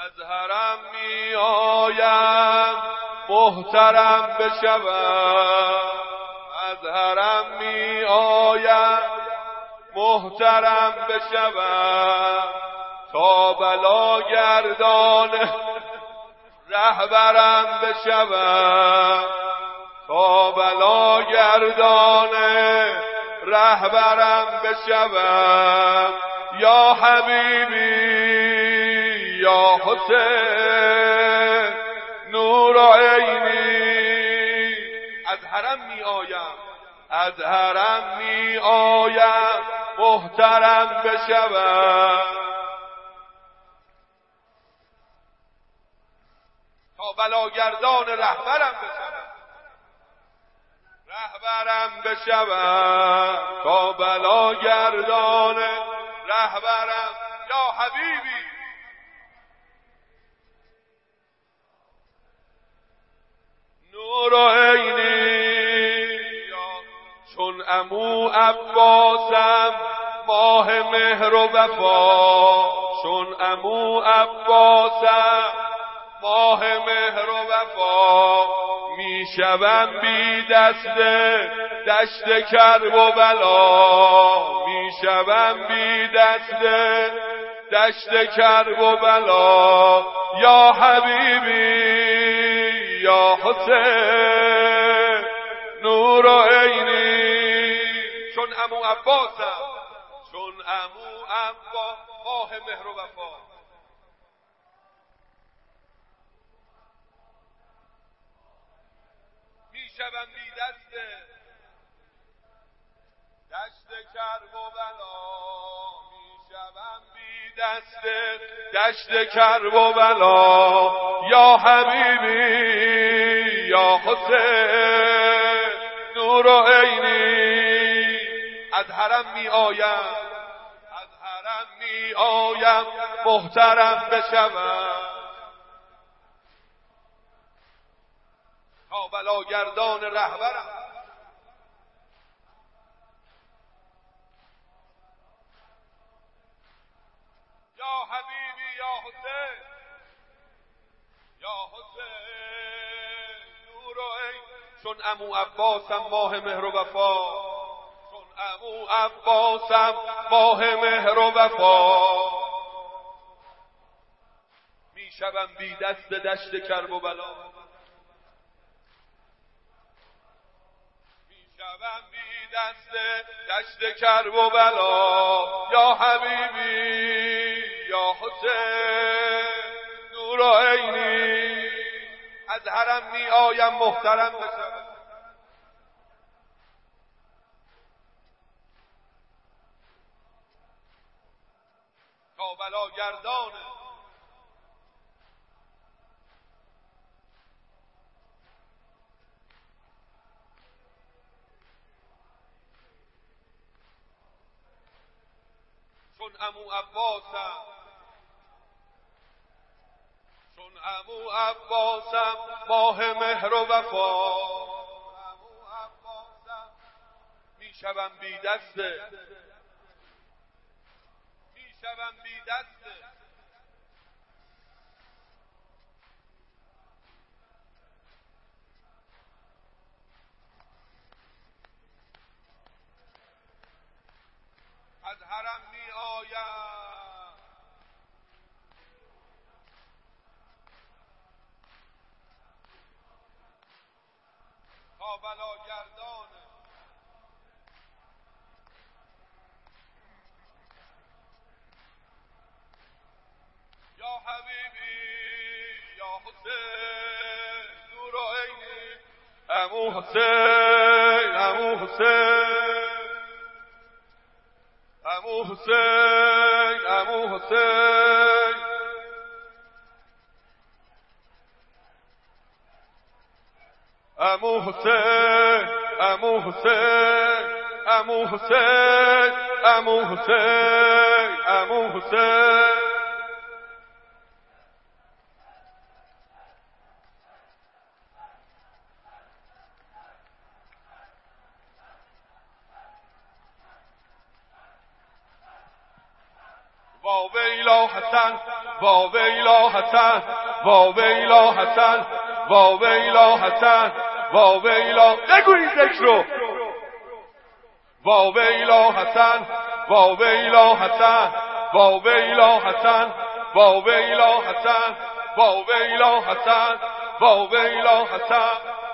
از حرم می آیم محترم بشوم، از حرم می آیم محترم بشوم، تا بلا گردان رهبرم بشوم، تا بلا گردان رهبرم بشوم. یا حبیبی یا حسین نور عینی، از حرم می آیم، از حرم می آیم محترم بشوم، تا بلاگردان رهبرم بشوم، رهبرم بشوم، تا بلاگردان رهبرم. یا حبیبی نور عینی، چون عمو عباسم ماه مهر و وفا، چون عمو عباسم ماه مهر و وفا، میشوم بی دست دشت کرب و بلا، میشوم بی دست دشت کرب و بلا. یا حبیبی یا حسین نور عینی، چون عمو عباسم، چون عمو عباس ماه مهر و وفا، میشوم بی دست دشت کرب و بلا، میشوم بی دست دشت کرب و بلا. یا حبیبی یا حسین نور عینی، از حرم می آیم، از حرم می آیم محترم بشوم، تا بلاگردان رهبرم. یا حبیبی یا حسین یا حسین نور عین، چون عمو عباسم ماه مهر و وفا، چون عمو عباسم ماه مهر و وفا، میشوم بی دست دشت کرب و بلا، میشوم بی دست دشت کرب و بلا. یا حبیبی یا حسین نور عینی، از حرم می آیم محترم بشوم، تا بلاگردان چون عمو عباسم، چون عمو عباسم ماه مهر و وفا، عمو عباسم میشوم بی دست، میشوم بی دست از حرم می آیم، تا بلاگردان یا حبیبی یا حسین نور عینی، عمو حسین عمو حسین عمو حسین عمو حسین عمو حسین عمو حسین عمو حسین عمو حسین عمو حسین. واویلا حسن واویلا حسن واویلا حسن واویلا حسن واویلا بگویید ذکر رو واویلا حسن واویلا حسن واویلا حسن واویلا حسن واویلا حسن واویلا حسن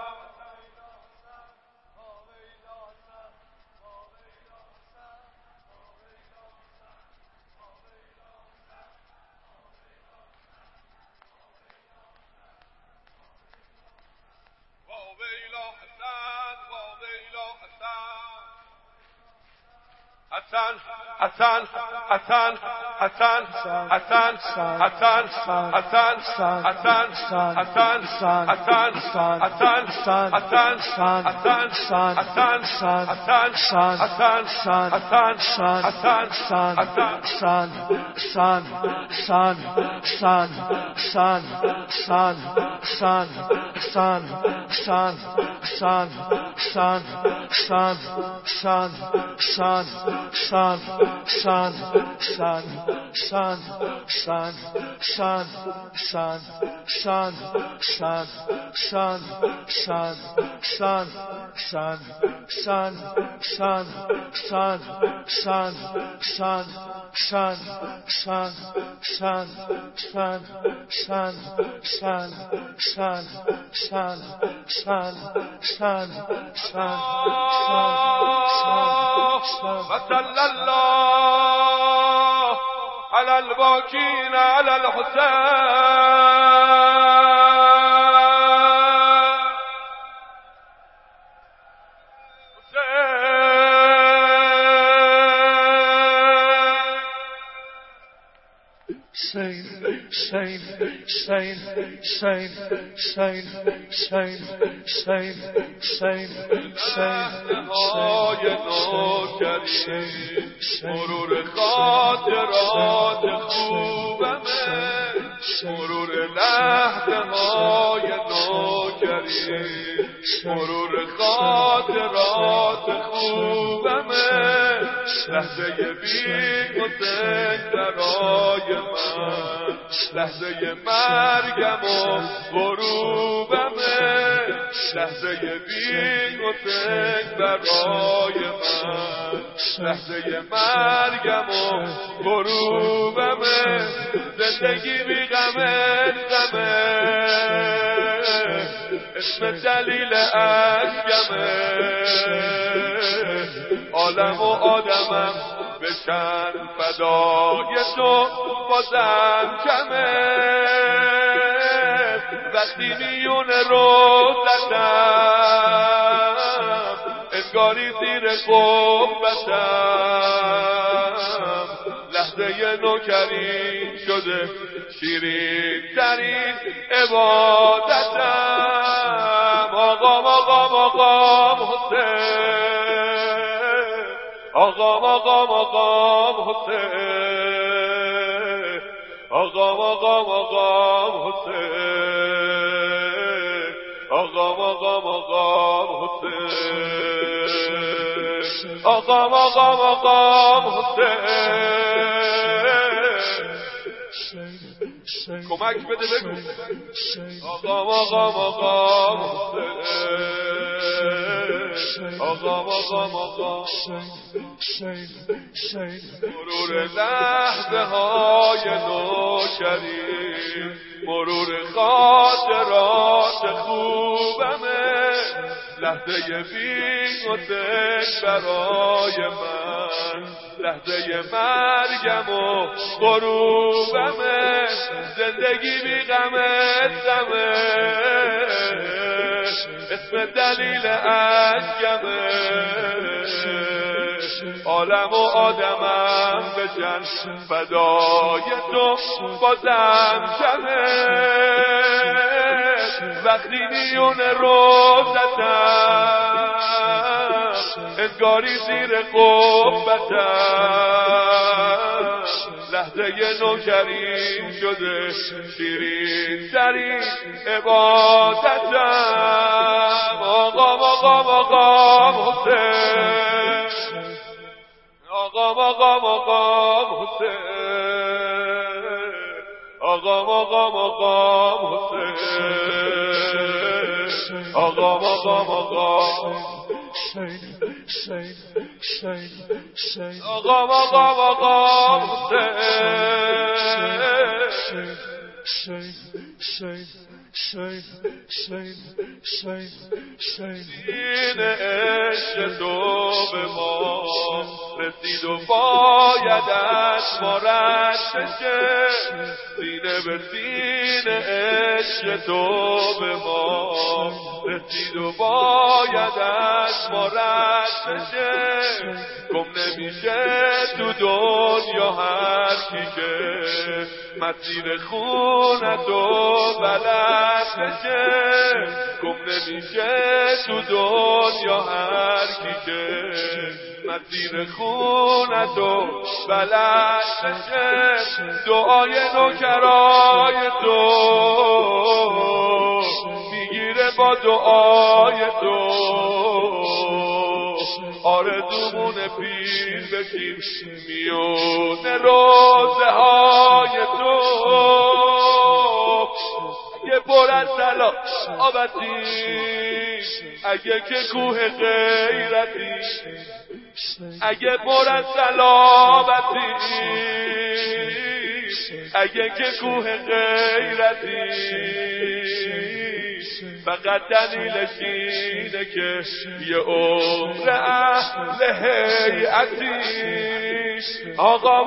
حسن حسن حسن حسن حسن حسن حسن حسن حسن حسن حسن حسن حسن وصلى الله على الباكين على الحسين مرور خاطرات خوبمه مرور لحظه های نوکری مرور خاطرات خوبمه لحظه بی گذشت برای من لحظه مرگم و غروبمه لحظه بی گذشت برای من لحظه مرگم و غروبمه زندگی بی غمه اسم دلیل اشکمه عالم و آدمم بشن فدای تو بازم کمه وقتی میون روزتم انگاری زیر قبتم لحظه نوکری شده شیرین ترین عبادتم آقام آقام آقام حسین آقام آقام آقام حسین آقام آقام آقام حسین آقام آقام آقام حسین آقام آقام آقام حسین کمک بده بگو آقام آقام آقام حسین آقام آقام آقام مرور لحظه های نوکری مرور خاطرات خوبمه لحظه بی گذشت برای من لحظه مرگم و غروبمه زندگی بی غمه اسم دلیل اشکمه عالم و آدمم بشن فدای تو بازم کمه وقتی میون روزتم انگاری زیر قبتم لحظه نوکریم شده شیرین ترین عبادتم آقام آقام آقام حسین آقام آقام آقام حسین آقا مقام حسین آقا مقام آقا مقام این عشق تو به ما رسید و باید از ما رد بشه سینه به سینه عشق تو به ما رسید و باید از ما رد بشه گم نمیشه تو دنیا هر کی که مسیر خونتو بلد بشه گم نمیشه تو دنیا هر کی که مسیر خونتو بلد بشه دعای نوکرای تو میگیره با دعای تو آرزومون پیر بشیم میونه روزه های تو یه پر از سلامتی اگه که کوه غیرتی اگه پر از سلامتی اگه که کوه غیرتی فقط دلیلش اینه که یه عمر اهل هیئتی آقا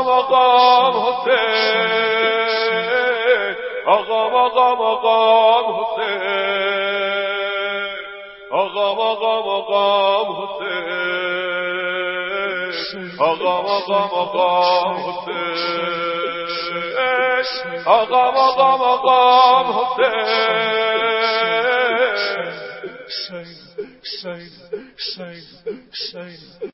حسین آقا حسین آقا حسین آقا حسین آقا حسین